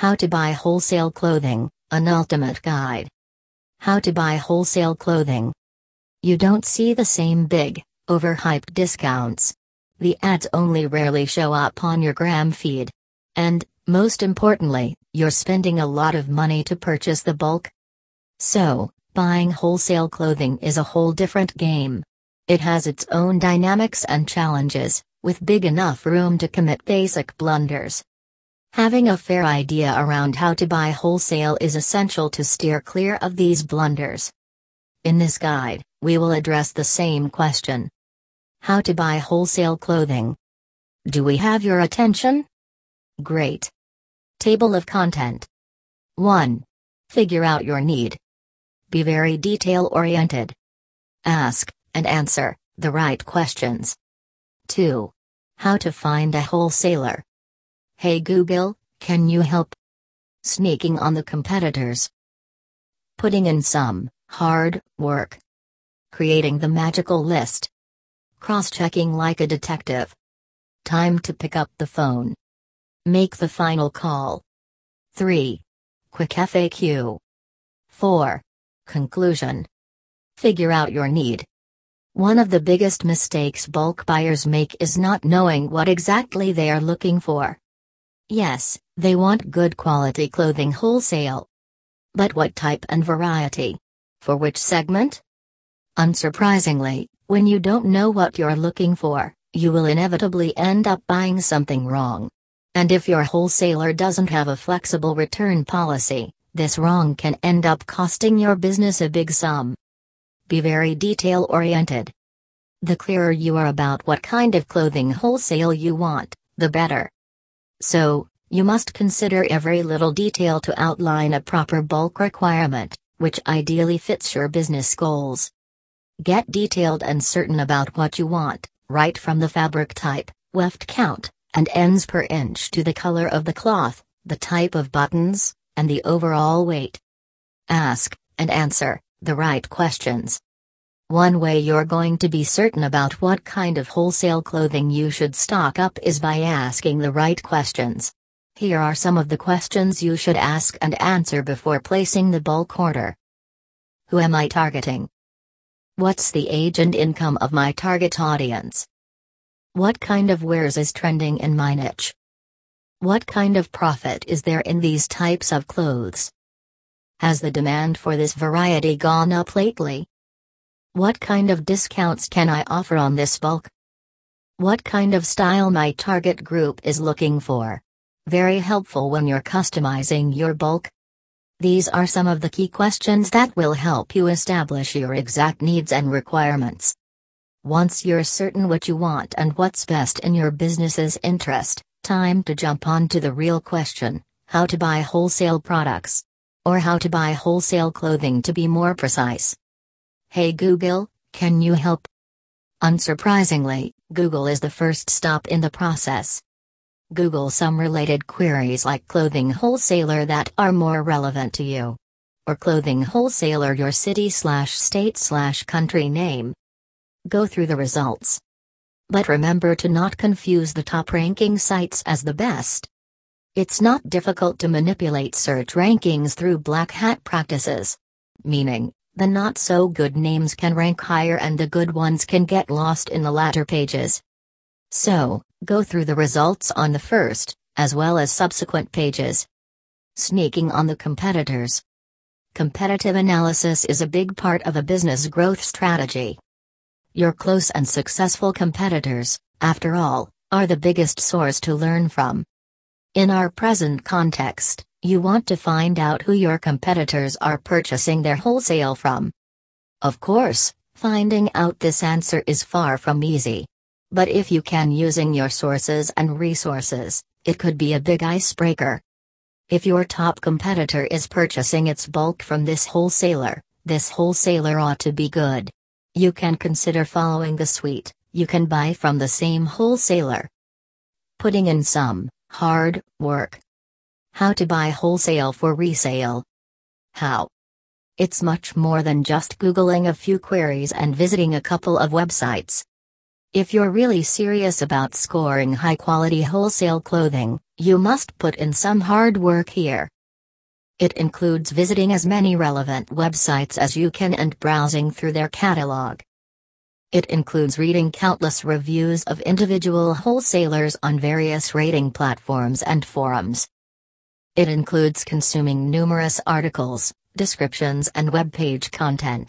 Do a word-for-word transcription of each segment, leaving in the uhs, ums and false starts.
How to buy wholesale clothing, an ultimate guide. How to buy wholesale clothing. You don't see the same big, overhyped discounts. The ads only rarely show up on your gram feed. And, most importantly, you're spending a lot of money to purchase the bulk. So, buying wholesale clothing is a whole different game. It has its own dynamics and challenges, with big enough room to commit basic blunders. Having a fair idea around how to buy wholesale is essential to steer clear of these blunders. In this guide, we will address the same question. How to buy wholesale clothing. Do we have your attention? Great. Table of content. one. Figure out your need. Be very detail-oriented. Ask, and answer, the right questions. two. How to find a wholesaler. Hey Google, can you help? Sneaking on the competitors. Putting in some hard work. Creating the magical list. Cross-checking like a detective. Time to pick up the phone. Make the final call. three. Quick F A Q. four. Conclusion. Figure out your need. One of the biggest mistakes bulk buyers make is not knowing what exactly they are looking for. Yes, they want good quality clothing wholesale. But what type and variety? For which segment? Unsurprisingly, when you don't know what you're looking for, you will inevitably end up buying something wrong. And if your wholesaler doesn't have a flexible return policy, this wrong can end up costing your business a big sum. Be very detail-oriented. The clearer you are about what kind of clothing wholesale you want, the better. So, you must consider every little detail to outline a proper bulk requirement, which ideally fits your business goals. Get detailed and certain about what you want, right from the fabric type, weft count, and ends per inch to the color of the cloth, the type of buttons, and the overall weight. Ask, and answer, the right questions. One way you're going to be certain about what kind of wholesale clothing you should stock up is by asking the right questions. Here are some of the questions you should ask and answer before placing the bulk order. Who am I targeting? What's the age and income of my target audience? What kind of wares is trending in my niche? What kind of profit is there in these types of clothes? Has the demand for this variety gone up lately? What kind of discounts can I offer on this bulk? What kind of style my target group is looking for? Very helpful when you're customizing your bulk. These are some of the key questions that will help you establish your exact needs and requirements. Once you're certain what you want and what's best in your business's interest, time to jump on to the real question, how to buy wholesale products. Or how to buy wholesale clothing to be more precise. Hey Google, can you help? Unsurprisingly, Google is the first stop in the process. Google some related queries like clothing wholesaler that are more relevant to you. Or clothing wholesaler your city slash state slash country name. Go through the results. But remember to not confuse the top ranking sites as the best. It's not difficult to manipulate search rankings through black hat practices. Meaning, the not so good names can rank higher and the good ones can get lost in the latter pages. So, go through the results on the first, as well as subsequent pages. Sneaking on the competitors. Competitive analysis is a big part of a business growth strategy. Your close and successful competitors, after all, are the biggest source to learn from. In our present context, you want to find out who your competitors are purchasing their wholesale from. Of course, finding out this answer is far from easy. But if you can using your sources and resources, it could be a big icebreaker. If your top competitor is purchasing its bulk from this wholesaler, this wholesaler ought to be good. You can consider following the suite, you can buy from the same wholesaler. Putting in some hard work. How to buy wholesale for resale. How? It's much more than just Googling a few queries and visiting a couple of websites. If you're really serious about scoring high-quality wholesale clothing, You must put in some hard work here. It includes visiting as many relevant websites as you can and browsing through their catalog. It includes reading countless reviews of individual wholesalers on various rating platforms and forums. It includes consuming numerous articles, descriptions, and web page content.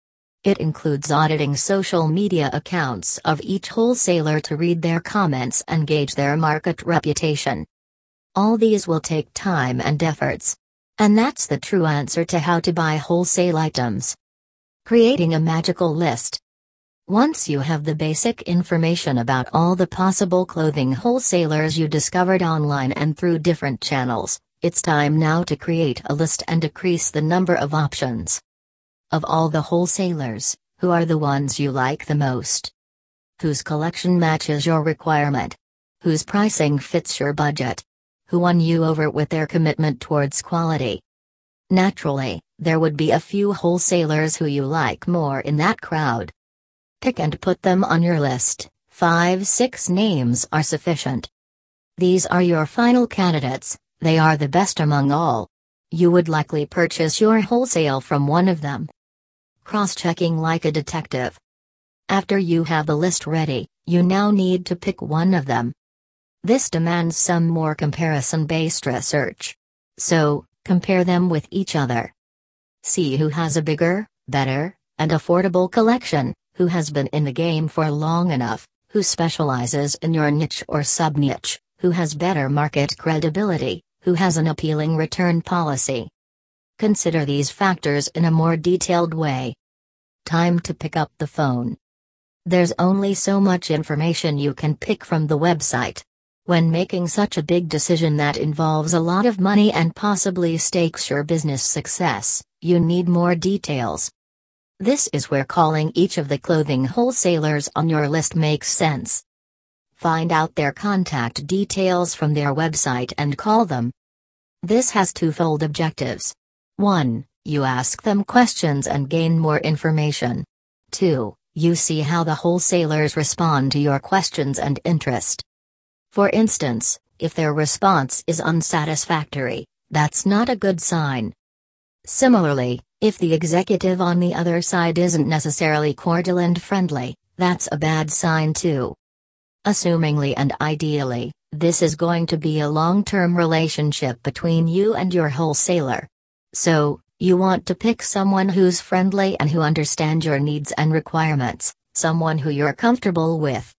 It includes auditing social media accounts of each wholesaler to read their comments and gauge their market reputation. All these will take time and efforts. And that's the true answer to how to buy wholesale items. Creating a magical list. Once you have the basic information about all the possible clothing wholesalers you discovered online and through different channels, it's time now to create a list and decrease the number of options. Of all the wholesalers, who are the ones you like the most? Whose collection matches your requirement? Whose pricing fits your budget? Who won you over with their commitment towards quality? Naturally, there would be a few wholesalers who you like more in that crowd. Pick and put them on your list. Five, six names are sufficient. These are your final candidates, they are the best among all. You would likely purchase your wholesale from one of them. Cross-checking like a detective. After you have the list ready, you now need to pick one of them. This demands some more comparison-based research. So, compare them with each other. See who has a bigger, better, and affordable collection, who has been in the game for long enough, who specializes in your niche or sub-niche, who has better market credibility, who has an appealing return policy. Consider these factors in a more detailed way. Time to pick up the phone. There's only so much information you can pick from the website. When making such a big decision that involves a lot of money and possibly stakes your business success, you need more details. This is where calling each of the clothing wholesalers on your list makes sense. Find out their contact details from their website and call them. This has twofold objectives. one. You ask them questions and gain more information. two. You see how the wholesalers respond to your questions and interest. For instance, if their response is unsatisfactory, that's not a good sign. Similarly, if the executive on the other side isn't necessarily cordial and friendly, that's a bad sign too. Assumingly and ideally, this is going to be a long-term relationship between you and your wholesaler. So, you want to pick someone who's friendly and who understands your needs and requirements, someone who you're comfortable with.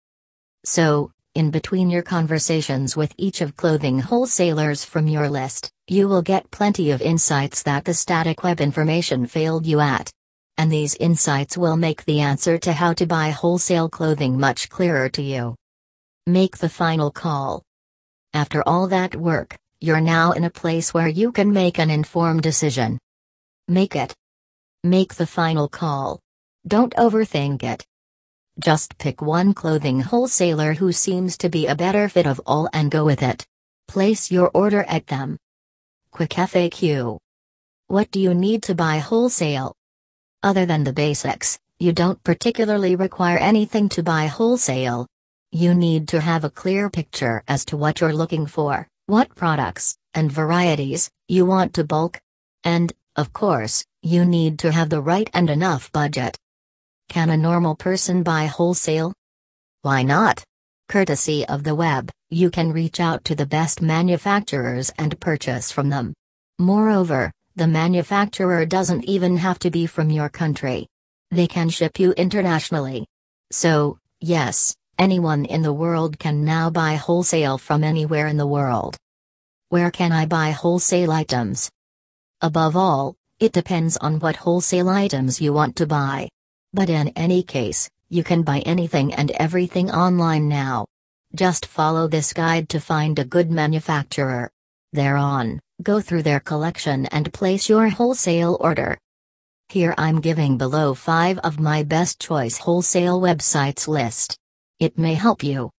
So, in between your conversations with each of clothing wholesalers from your list, you will get plenty of insights that the static web information failed you at. And these insights will make the answer to how to buy wholesale clothing much clearer to you. Make the final call. After all that work, you're now in a place where you can make an informed decision. Make it. Make the final call. Don't overthink it. Just pick one clothing wholesaler who seems to be a better fit of all and go with it. Place your order at them. Quick F A Q. What do you need to buy wholesale? Other than the basics, you don't particularly require anything to buy wholesale. You need to have a clear picture as to what you're looking for, what products and varieties you want to bulk. And, of course, you need to have the right and enough budget. Can a normal person buy wholesale? Why not? Courtesy of the web, you can reach out to the best manufacturers and purchase from them. Moreover, the manufacturer doesn't even have to be from your country. They can ship you internationally. So, yes, anyone in the world can now buy wholesale from anywhere in the world. Where can I buy wholesale items? Above all, it depends on what wholesale items you want to buy. But in any case, you can buy anything and everything online now. Just follow this guide to find a good manufacturer. Thereon, go through their collection and place your wholesale order. Here I'm giving below five of my best choice wholesale websites list. It may help you.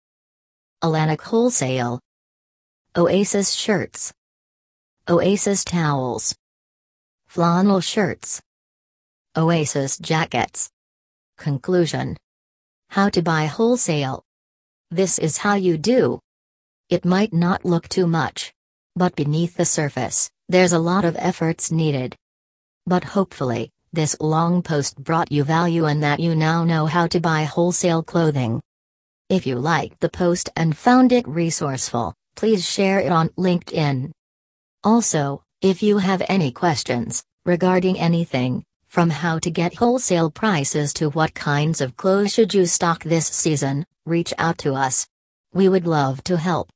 Alanik Wholesale. Oasis Shirts. Oasis Towels. Flannel Shirts. Oasis Jackets. Conclusion. How to buy wholesale. This is how you do. It might not look too much. But beneath the surface, there's a lot of efforts needed. But hopefully, this long post brought you value and that you now know how to buy wholesale clothing. If you liked the post and found it resourceful, please share it on LinkedIn. Also, if you have any questions regarding anything, from how to get wholesale prices to what kinds of clothes should you stock this season, reach out to us. We would love to help.